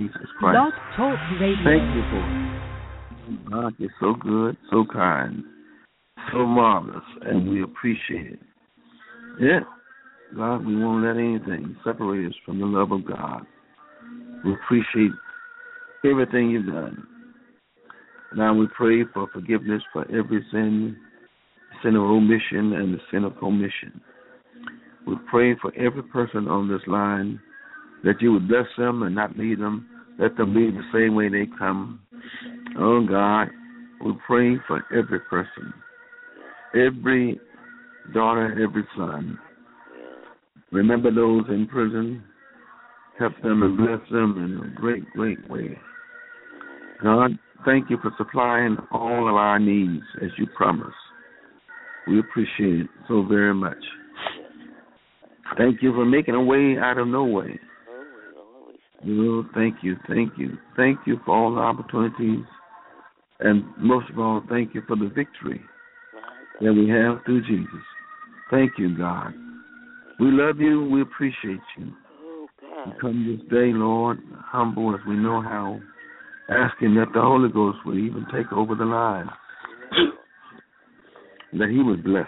Jesus Christ. Blog Talk Radio. Thank you for it. God, you're so good, so kind, so marvelous, and we appreciate it. Yeah, God, we won't let anything separate us from the love of God. We appreciate everything you've done. Now we pray for forgiveness for every sin of omission and the sin of commission. We pray for every person on this line that you would bless them and not leave them. Let them leave the same way they come. Oh, God, we pray for every person, every daughter, every son. Remember those in prison. Help them and bless them in a great, great way. God, thank you for supplying all of our needs as you promised. We appreciate it so very much. Thank you for making a way out of no way. Oh, thank you, thank you. Thank you for all the opportunities. And most of all, thank you for the victory that we have through Jesus. Thank you, God. We love you. We appreciate you. We come this day, Lord, humble as we know how, asking that the Holy Ghost would even take over the line, that he would bless.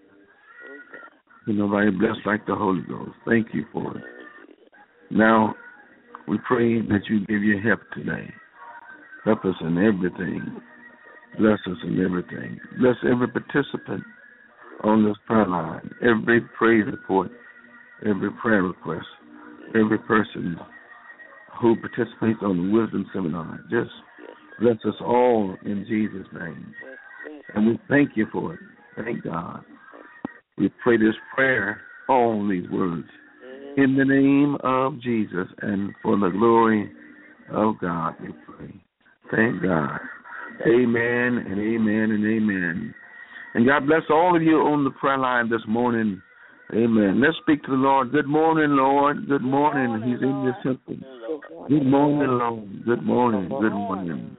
Nobody blessed like the Holy Ghost. Thank you for it. Now, we pray that you give your help today. Help us in everything. Bless us in everything. Bless every participant on this prayer line, every praise report, every prayer request, every person who participates on the Wisdom Seminar. Just bless us all in Jesus' name. And we thank you for it. Thank God. We pray this prayer, all these words, in the name of Jesus and for the glory of God, we pray. Thank God. Amen and amen and amen. And God bless all of you on the prayer line this morning. Amen. Let's speak to the Lord. Good morning, Lord. Good morning. He's in this temple. Good morning, Lord. Good morning. Good morning.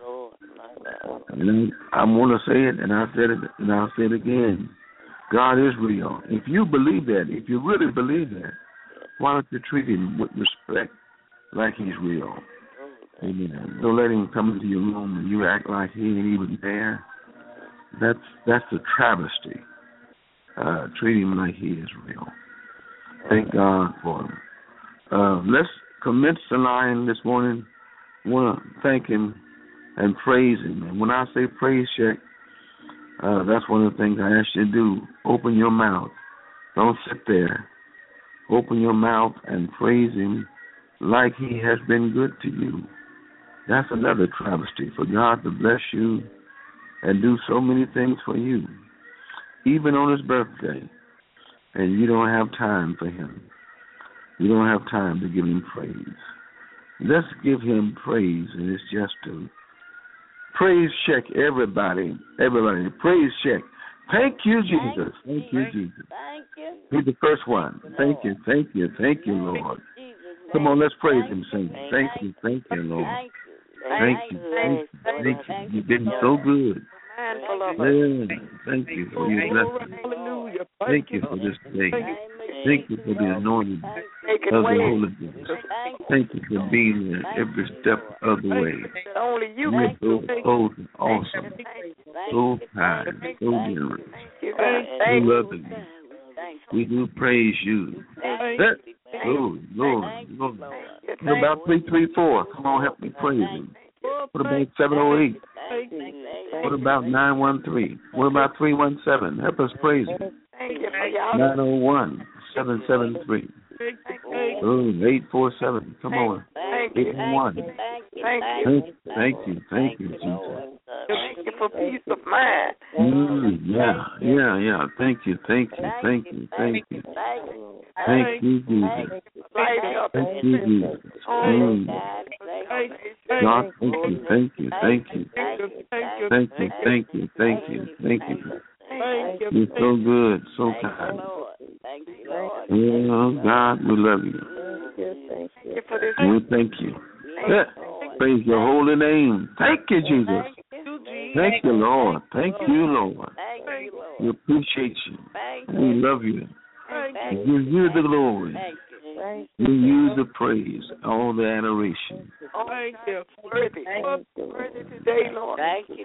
And I want to say it, and I said it, and I'll say it again. God is real. If you believe that, if you really believe that, why don't you treat him with respect like he's real? Amen. Don't let him come into your room and you act like he ain't even there. That's a travesty. Treat him like he is real. Thank God for him. Let's commence the line this morning. I want to thank him and praise him. And when I say praise check, that's one of the things I ask you to do. Open your mouth. Don't sit there. Open your mouth and praise him like he has been good to you. That's another travesty for God to bless you and do so many things for you, even on his birthday, and you don't have time for him. You don't have time to give him praise. Let's give him praise, and it's just to praise check, everybody. Everybody, praise check. Thank you, Jesus. Thank you, Jesus. Thank you. Be the first one. Thank you, thank you, thank you, Lord. Come on, let's praise him, sing. Thank you, Lord. Thank you, thank you. You've been so good. Yeah, thank you for your blessing. Thank you for this day. Thank you for the anointing of the Holy Ghost. Thank you for being there every step of the way. You're so awesome, so kind, so generous, so loving. We do praise you. Lord. What about 334? Come on, help me praise him. What about 708? What about 913? What about 317? Help us praise him. 901 773. 847. Come on. 811. Thank you, Jesus. Thank you for peace of mind. Yeah. Thank you. Thank you, Jesus. Thank you, Jesus. God, thank you. You're so good, so kind. Oh, God, we love you. We thank you. Praise your holy name. Thank you, Jesus. Thank you, Lord. Thank you, Lord. We appreciate you. We love you. We give you the glory. We use the praise, all the adoration. Thank you. Worthy today, Lord. Thank you,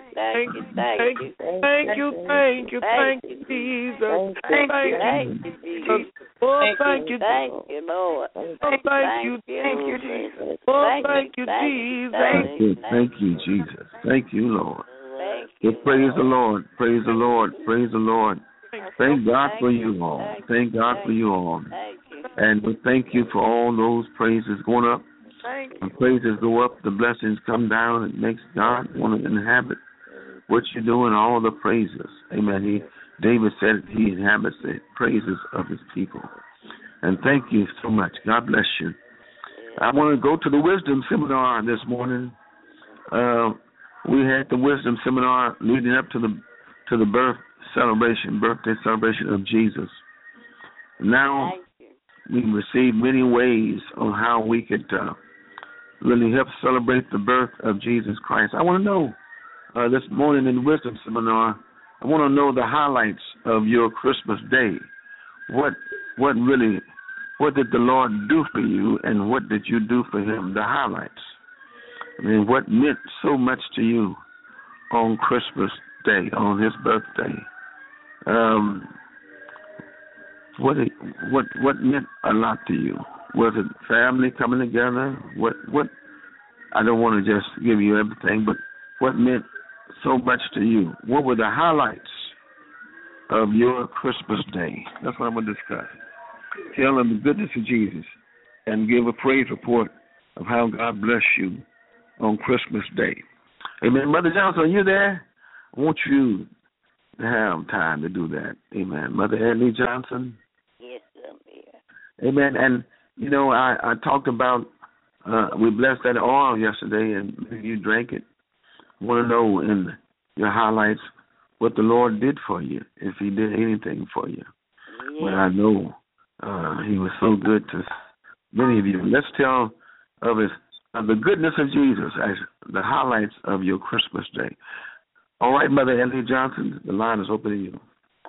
Jesus. Thank you, Jesus. Oh, thank you, Lord. Oh, thank you, Jesus. Oh, thank you, Jesus. Thank you, Jesus. Thank you, Lord. Praise the Lord. Praise the Lord. Praise the Lord. Thank God for you all. Thank God for you all. And we thank you for all those praises going up. When praises go up, the blessings come down. It makes God want to inhabit what you're doing, all the praises. Amen. David said he inhabits the praises of his people. And thank you so much. God bless you. I want to go to the Wisdom Seminar this morning. We had the Wisdom Seminar leading up to the birthday celebration of Jesus. Now we received many ways on how we could really help celebrate the birth of Jesus Christ. I want to know this morning in the Wisdom Seminar, I want to know the highlights of your Christmas day. What did the Lord do for you, and what did you do for Him? The highlights. I mean, what meant so much to you on Christmas Day, on His birthday? What meant a lot to you? Was it family coming together? What? I don't want to just give you everything, but what meant so much to you? What were the highlights of your Christmas Day? That's what I'm going to discuss. Tell them the goodness of Jesus and give a praise report of how God bless you on Christmas Day. Amen. Mother Johnson, are you there? I want you to have time to do that. Amen. Mother Annie Johnson? Yes, I'm here. Amen. And, you know, I talked about, we blessed that oil yesterday, and you drank it. I want to know in your highlights what the Lord did for you, if He did anything for you. Yeah. But I know He was so good to many of you. Let's tell of the goodness of Jesus as the highlights of your Christmas Day. All right, Mother Anthony Johnson, the line is open to you.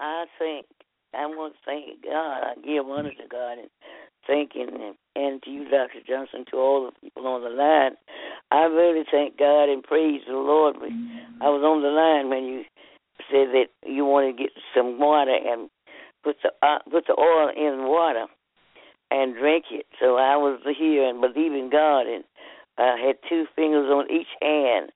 I want to thank God. I give honor to God and thanking Him, and to you, Dr. Johnson, to all the people on the line. I really thank God and praise the Lord. I was on the line when you said that you wanted to get some water and put the oil in water and drink it. So I was here and believing God, and I had 2 fingers on each hand,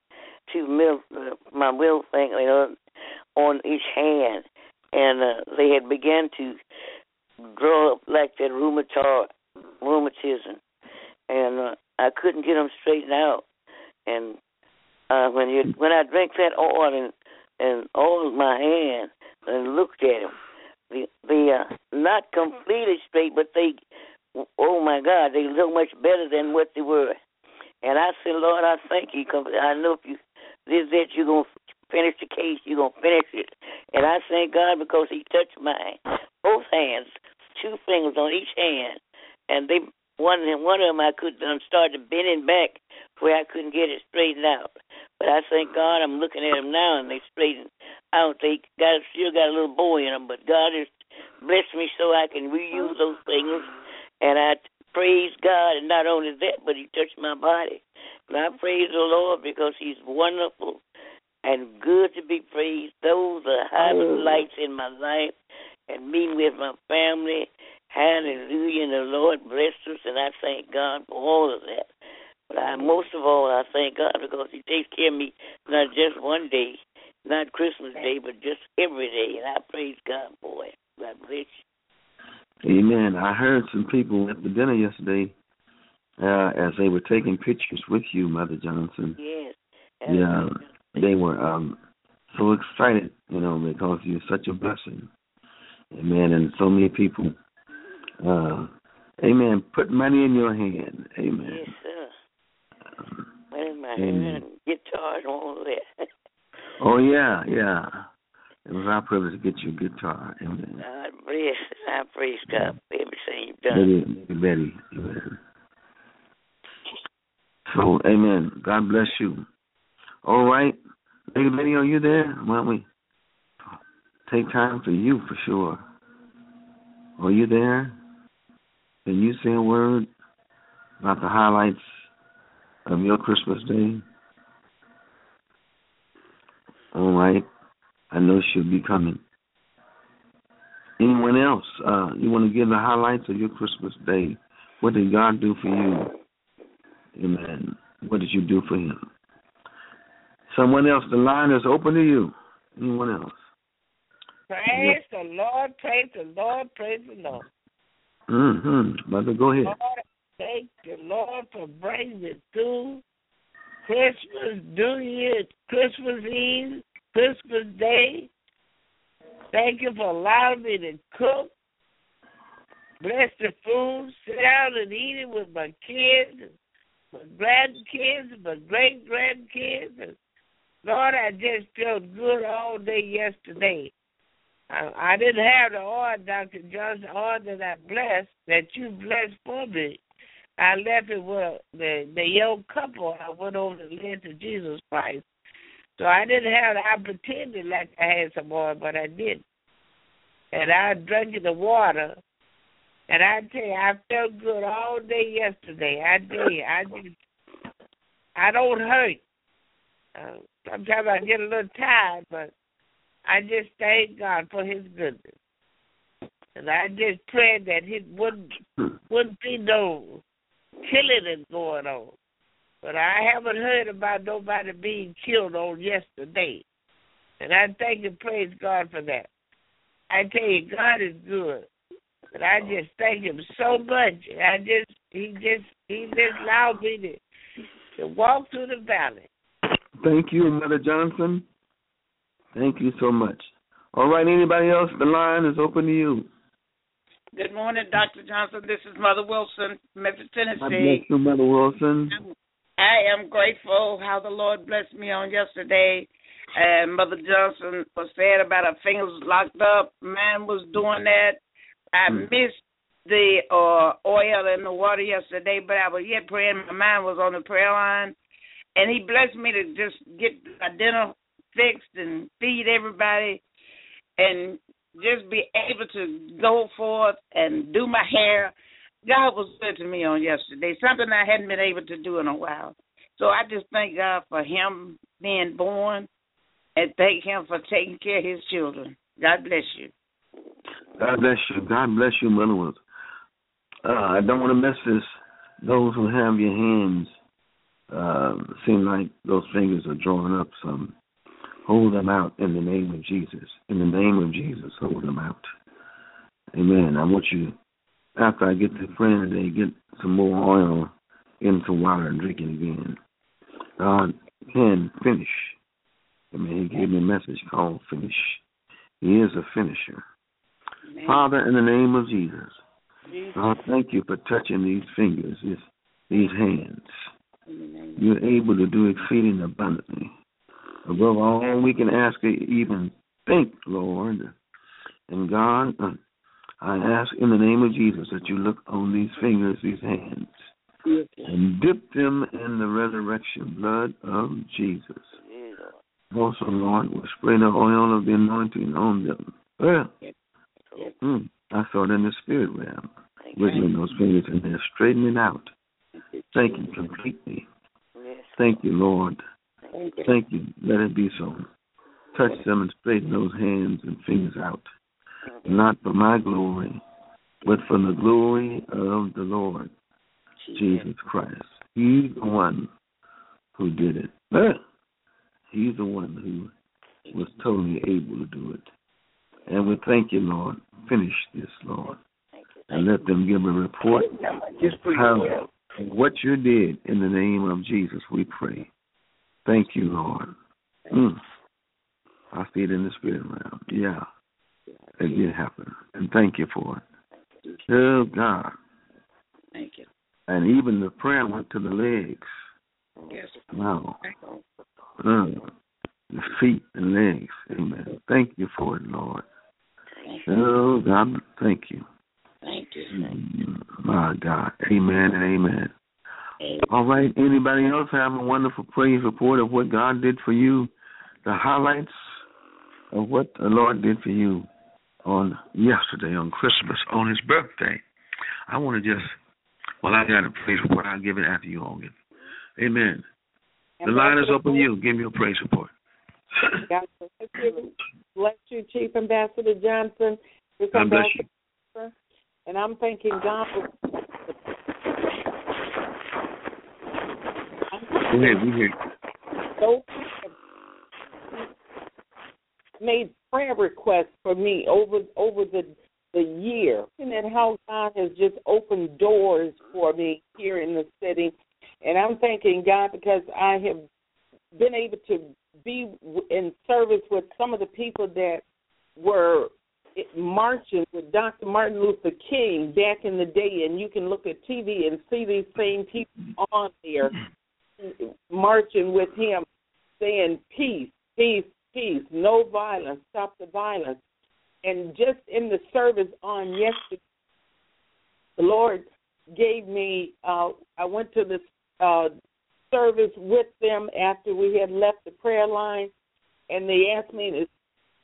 my middle finger on each hand, and they had begun to grow up like that rheumatism, and I couldn't get them straightened out. And when I drank that oil and oiled my hand and looked at them, they are not completely straight, but they, oh my God, they look much better than what they were. And I said, Lord, I thank you. I know if you did that, you're going to finish the case. You're going to finish it. And I thank God because He touched mine, both hands, 2 fingers on each hand. And one of them I could start bending back where I couldn't get it straightened out. But I thank God I'm looking at them now, and they straightened out. They still got a little bow in them, but God has blessed me so I can reuse those fingers. And I praise God, and not only that, but He touched my body. And I praise the Lord because He's wonderful and good to be praised. Those are highlights in my life, and meeting with my family. Hallelujah. And the Lord blessed us, and I thank God for all of that. But most of all, I thank God because He takes care of me not just one day, not Christmas Day, but just every day. And I praise God for it. God bless you. Amen. I heard some people at the dinner yesterday as they were taking pictures with you, Mother Johnson. Yes. Yeah, they were so excited, because you're such a blessing. Amen. And so many people, amen, put money in your hand. Amen. Yes, sir. Money in my hand, guitar and all that. Oh, yeah. It was our privilege to get you a guitar. Amen. I praise God for everything you've done. Betty. Amen. So, amen. God bless you. All right. Lady Betty, are you there? Why don't we take time for you for sure? Are you there? Can you say a word about the highlights of your Christmas Day? All right. I know she'll be coming. Anyone else? You want to give the highlights of your Christmas Day? What did God do for you? Amen. What did you do for him? Someone else, the line is open to you. Anyone else? Praise the Lord, praise the Lord, praise the Lord. Mother, go ahead. Lord, thank the Lord for bringing me through Christmas, New Year, Christmas Eve, Christmas Day. Thank you for allowing me to cook, bless the food, sit down and eat it with my kids, my grandkids, my great-grandkids. And Lord, I just felt good all day yesterday. I didn't have the oil, Dr. Johnson, oil that I blessed, that you blessed for me. I left it with the young couple I went over to lead to Jesus Christ. So I didn't have the opportunity like I had some oil, but I did. And I drank the water. And I tell you, I felt good all day yesterday. I did. I don't hurt. Sometimes I get a little tired, but I just thank God for his goodness. And I just pray that it wouldn't be no killing going on. But I haven't heard about nobody being killed on yesterday. And I thank and praise God for that. I tell you, God is good. And I just thank him so much. He just allowed me to walk through the valley. Thank you, Mother Johnson. Thank you so much. All right, anybody else? The line is open to you. Good morning, Dr. Johnson. This is Mother Wilson, Memphis, Tennessee. God bless you, Mother Wilson. I am grateful how the Lord blessed me on yesterday. And Mother Johnson was saying about her fingers locked up. Man was doing that. I missed the oil in the water yesterday, but I was yet praying. My mind was on the prayer line. And he blessed me to just get my dinner fixed and feed everybody and just be able to go forth and do my hair. God was good to me on yesterday, something I hadn't been able to do in a while. So I just thank God for him being born and thank him for taking care of his children. God bless you. God bless you. God bless you, Mother Wilson. I don't want to miss this. Those who have your hands seem like those fingers are drawing up some. Hold them out in the name of Jesus. In the name of Jesus, hold them out. Amen. I want you, after I get to praying today, get some more oil into water and drink it again. God can finish. Amen. He gave me a message called finish. He is a finisher. Amen. Father, in the name of Jesus, God, thank you for touching these fingers, these hands. Amen. You're able to do exceeding abundantly. Above all we can ask or even think, Lord. And God, I ask in the name of Jesus that you look on these fingers, these hands, and dip them in the resurrection blood of Jesus. Also, Lord, we'll spray the oil of the anointing on them. Well, I saw it in the spirit realm. Wiggling those fingers in there, straightening it out. Thank you completely. Thank you, Lord. Thank you. Let it be so. Touch them and straighten those hands and fingers out. Not for my glory, but for the glory of the Lord, Jesus Christ. He's the one who did it. He's the one who was totally able to do it. And we thank you, Lord. Finish this, Lord. And let them give a report how what you did in the name of Jesus, we pray. Thank you, Lord. I see it in the spirit realm. Yeah, it did happen. And thank you for it. Oh, God. Thank you. And even the prayer went to the legs. Yes. Wow. The feet and legs. Amen. Thank you for it, Lord. Oh, God, thank you. Thank you. My God. Amen and amen. All right. Anybody else have a wonderful praise report of what God did for you? The highlights of what the Lord did for you on yesterday, on Christmas, on his birthday. I want to just, well, I got a praise report. I'll give it after you all give. Amen. The line is open to you. Give me a praise report. God bless you, Chief Ambassador Johnson. God bless you. And I'm thanking God for. Go ahead, we hear. Those made prayer requests for me over the year, and how God has just opened doors for me here in the city. And I'm thanking God because I have been able to be in service with some of the people that were marching with Dr. Martin Luther King back in the day, and you can look at TV and see these same people on there marching with him, saying peace, peace, peace, no violence, stop the violence. And just in the service on yesterday, the Lord gave me, I went to the service with them after we had left the prayer line, and they asked me to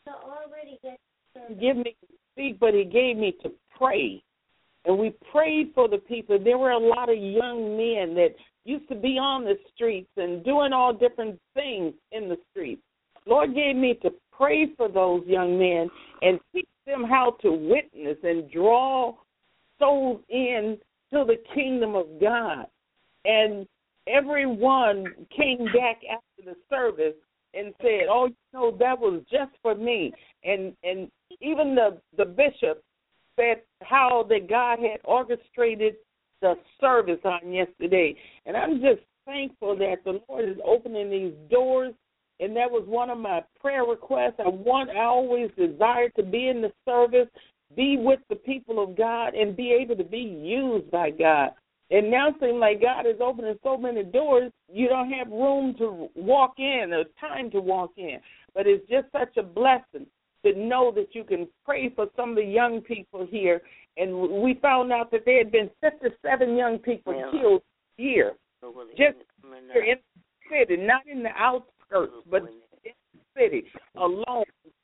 give me to speak, but he gave me to pray. And we prayed for the people. There were a lot of young men that used to be on the streets and doing all different things in the streets. Lord gave me to pray for those young men and teach them how to witness and draw souls in to the kingdom of God. And everyone came back after the service and said, oh, that was just for me. And even the bishop said how that God had orchestrated the service on yesterday. And I'm just thankful that the Lord is opening these doors. And that was one of my prayer requests. I always desired to be in the service, be with the people of God, and be able to be used by God. And now it seems like God is opening so many doors, you don't have room to walk in or time to walk in. But it's just such a blessing to know that you can pray for some of the young people here. And we found out that there had been 57 young people killed here, just here in the city, not in the outskirts, but in the city alone,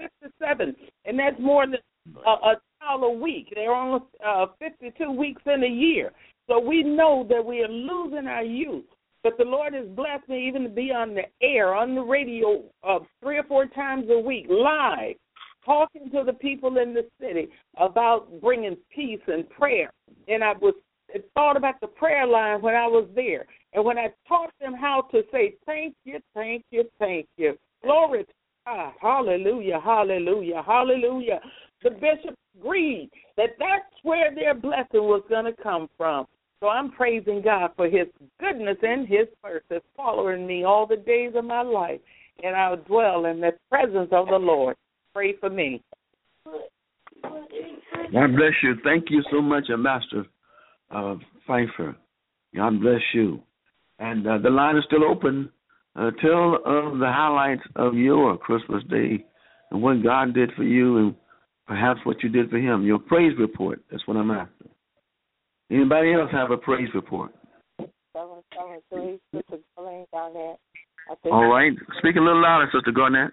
57. And that's more than a child a week. They're almost 52 weeks in a year. So we know that we are losing our youth. But the Lord has blessed me even to be on the air, on the radio 3 or 4 times a week, live, talking to the people in the city about bringing peace and prayer. And I thought about the prayer line when I was there. And when I taught them how to say, thank you, thank you, thank you. Glory to God. Hallelujah, hallelujah, hallelujah. The bishop agreed that that's where their blessing was going to come from. So I'm praising God for his goodness and his mercy following me all the days of my life. And I'll dwell in the presence of the Lord. Pray for me. God bless you. Thank you so much, Ambassador Pfeiffer. God bless you. And the line is still open. Tell the highlights of your Christmas Day and what God did for you and perhaps what you did for him. Your praise report. That's what I'm after. Anybody else have a praise report? 773, Sister Jolene Garnett. All right. Speak a little louder, Sister Garnett.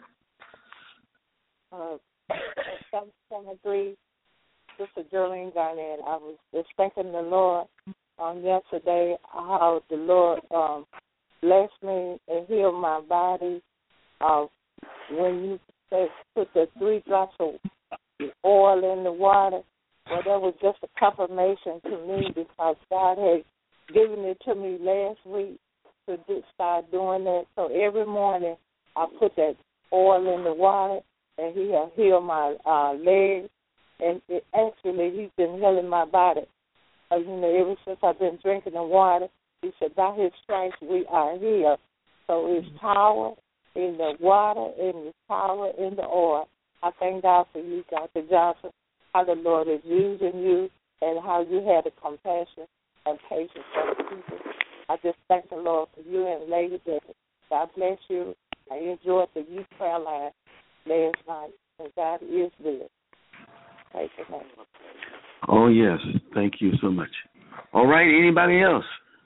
773, Sister Jolene Garnett. I was just thanking the Lord on yesterday how the Lord blessed me and healed my body. When you put the 3 drops of oil in the water, well, that was just a confirmation to me because God had given it to me last week to start doing that. So every morning I put that oil in the water, and he has healed my legs. And he's been healing my body. Ever since I've been drinking the water, he said, by his stripes we are healed. So it's power in the water and it's power in the oil. I thank God for you, Dr. Johnson, how the Lord is using you and how you had the compassion and patience for the people. I just thank the Lord for you and Lady Debbie. God bless you. I enjoyed the youth prayer line last night, and God is good. Praise the name. Oh, yes. Thank you so much. All right. Anybody else?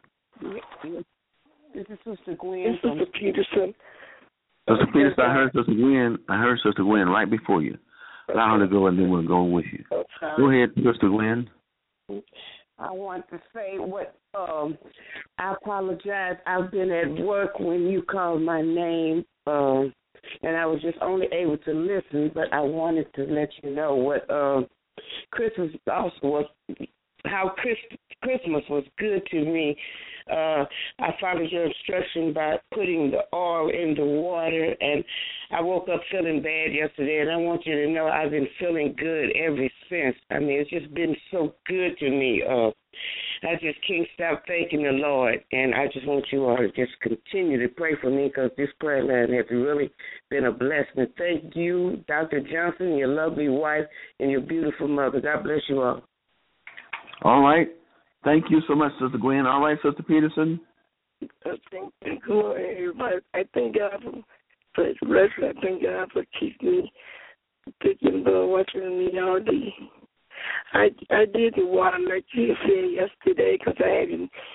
This is Sister Gwen. Sister Peterson. Sister Peterson, I heard Sister Gwen right before you. Allow her to go, and then we'll go with you. Go ahead, Sister Gwen. I want to say what I apologize. I've been at work when you called my name, and I was just only able to listen, but I wanted to let you know what Christmas also was, how Christmas was good to me. I followed your instruction by putting the oil in the water, and I woke up feeling bad yesterday, and I want you to know I've been feeling good ever since. I mean, it's just been so good to me. I just can't stop thanking the Lord, and I just want you all to just continue to pray for me because this prayer line has really been a blessing. Thank you, Dr. Johnson, your lovely wife, and your beautiful mother. God bless you all. All right. Thank you so much, Sister Gwen. All right, Sister Peterson. Thank you, everybody. I thank God for His blessing. I thank God for keeping me, taking watching me all day. I did the water like you said yesterday because I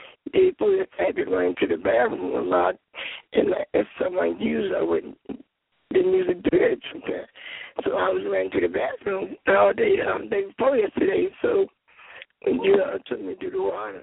had been going to the bathroom a lot, and if someone used, I didn't usually do it sometimes. So I was running to the bathroom all day before yesterday. So when you took me to the water,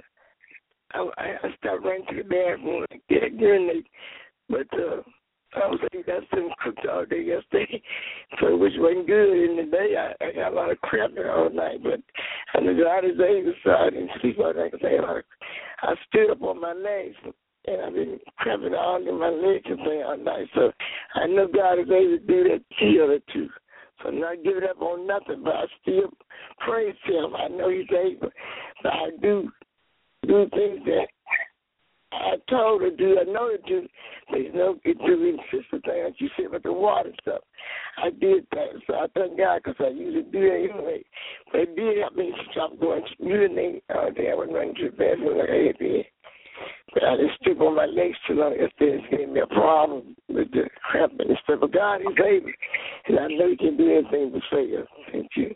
I stopped running to the bathroom and get urinate. But I was like, that's been cooked all day yesterday, so which wasn't good. In the day, I got a lot of cramping all night, but I knew God is able, so I didn't sleep all night. I stood up on my legs, and I've been cramping all in my legs and thing all night. So I know God is able to do that heal it too. So I'm not giving up on nothing, but I still praise Him. I know He's able, but I do things that I told her to do. I know to do. There's no doing sister thing like you said about the water stuff. I did that, so I thank God because I usually do that anyway. But it did help me stop going to urinate all day. I wasn't running to the bathroom like I did. But I just stood on my legs too long. It's gave me a problem with the cramping and stuff. But God is able, and I know He can do anything but fail. Thank you.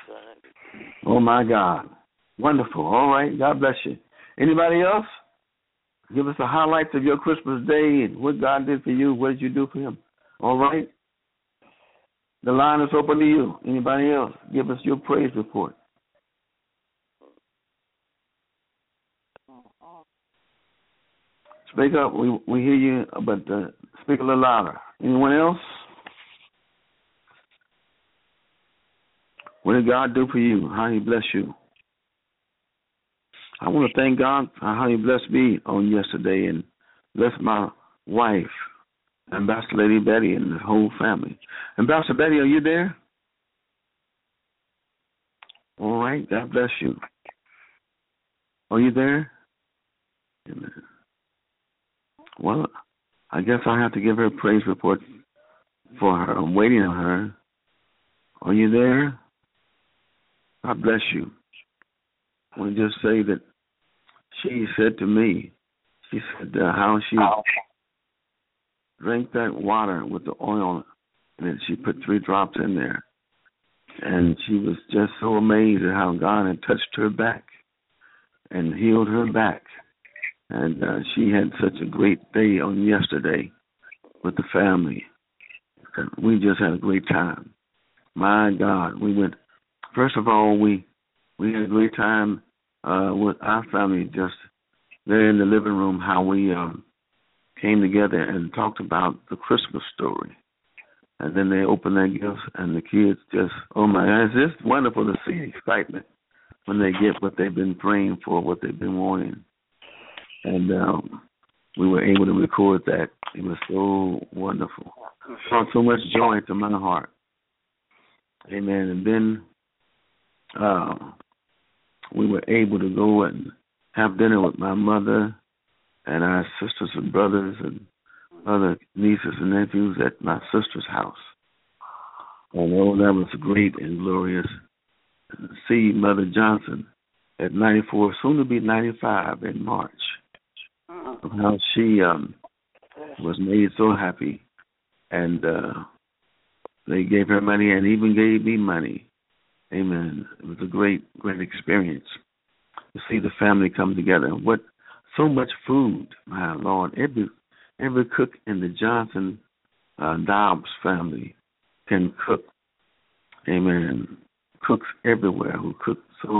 Oh, my God. Wonderful. All right. God bless you. Anybody else? Give us the highlights of your Christmas day and what God did for you. What did you do for Him? All right? The line is open to you. Anybody else? Give us your praise report. Speak up. We hear you, but speak a little louder. Anyone else? What did God do for you? How He bless you? I want to thank God for how He blessed me on yesterday and blessed my wife, Ambassador Lady Betty, and the whole family. Ambassador Betty, are you there? All right. God bless you. Are you there? Amen. Well, I guess I have to give her a praise report for her. I'm waiting on her. Are you there? God bless you. I want to just say that she said to me, she said how she drank that water with the oil in it. She put 3 drops in there. And she was just so amazed at how God had touched her back and healed her back. And she had such a great day on yesterday with the family. We just had a great time. My God, we went. First of all, we had a great time with our family just there in the living room. How we came together and talked about the Christmas story, and then they opened their gifts, and the kids just, oh my God, it's just wonderful to see excitement when they get what they've been praying for, what they've been wanting. And we were able to record that. It was so wonderful. It brought so much joy to my heart. Amen. And then we were able to go and have dinner with my mother and our sisters and brothers and other nieces and nephews at my sister's house. And oh, that was great and glorious to see Mother Johnson at 94, soon to be 95 in March. How she was made so happy, and they gave her money and even gave me money. Amen. It was a great, great experience to see the family come together. What so much food, my Lord! Every cook in the Johnson Dobbs family can cook. Amen. Cooks everywhere who cook so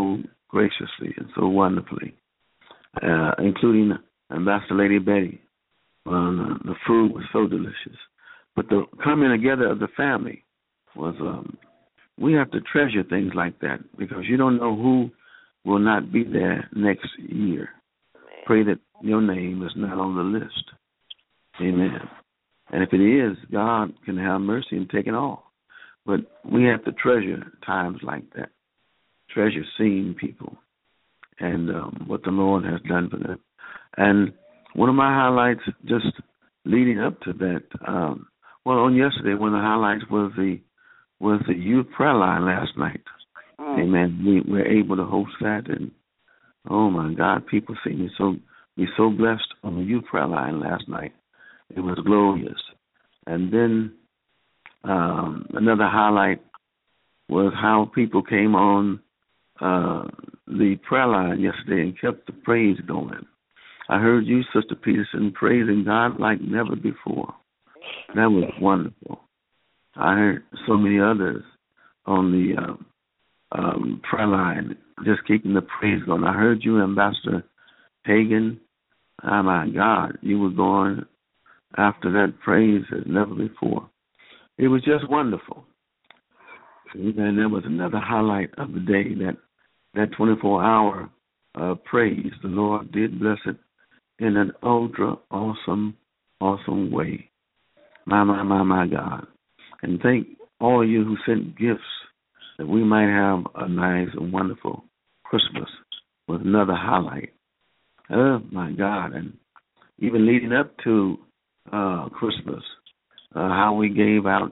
graciously and so wonderfully, including Ambassador Lady Betty. The food was so delicious. But the coming together of the family was, we have to treasure things like that because you don't know who will not be there next year. Pray that your name is not on the list. Amen. And if it is, God can have mercy and take it all. But we have to treasure times like that. Treasure seeing people and what the Lord has done for them. And one of my highlights just leading up to that, on yesterday, one of the highlights was the youth prayer line last night. Amen. We were able to host that, and oh my God, people see me so blessed on the youth prayer line last night. It was glorious. And then another highlight was how people came on the prayer line yesterday and kept the praise going. I heard you, Sister Peterson, praising God like never before. That was wonderful. I heard so many others on the prayer line just keeping the praise going. I heard you, Ambassador Hagan. Oh, my God, you were going after that praise as never before. It was just wonderful. And there was another highlight of the day, that 24-hour praise. The Lord did bless it in an ultra awesome way. My God. And thank all of you who sent gifts that we might have a nice and wonderful Christmas with another highlight. Oh, my God. And even leading up to Christmas, how we gave out,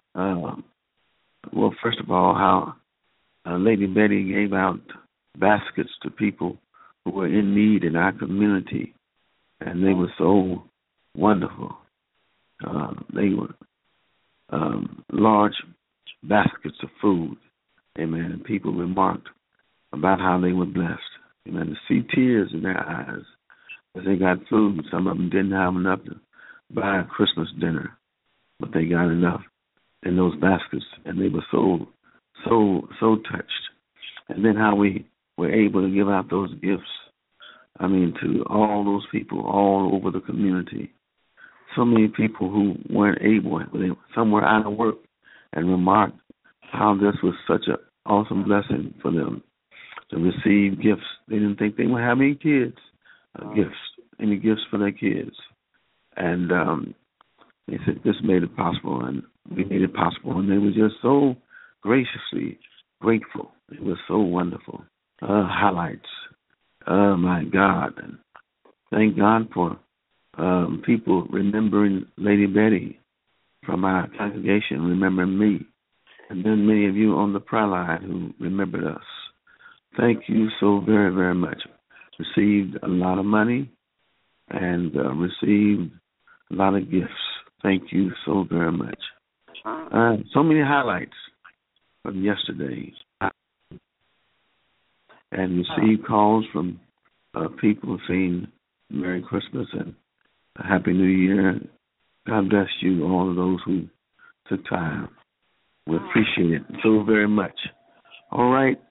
first of all, how Lady Betty gave out baskets to people who were in need in our community. And they were so wonderful. They were large baskets of food. Amen. And people remarked about how they were blessed. Amen. To see tears in their eyes as they got food. Some of them didn't have enough to buy a Christmas dinner, but they got enough in those baskets, and they were so touched. And then how we were able to give out those gifts. I mean, to all those people all over the community. So many people who weren't able, some were out of work, and remarked how this was such an awesome blessing for them to receive gifts. They didn't think they would have any kids, any gifts for their kids. And they said this made it possible, and we made it possible. And they were just so graciously grateful. It was so wonderful. Highlights. Oh, my God. And thank God for people remembering Lady Betty from our congregation, remembering me. And then many of you on the prayer line who remembered us. Thank you so very, very much. Received a lot of money and received a lot of gifts. Thank you so very much. So many highlights from yesterday. And received calls from people saying Merry Christmas and a Happy New Year. God bless you, all of those who took time. We appreciate it so very much. All right.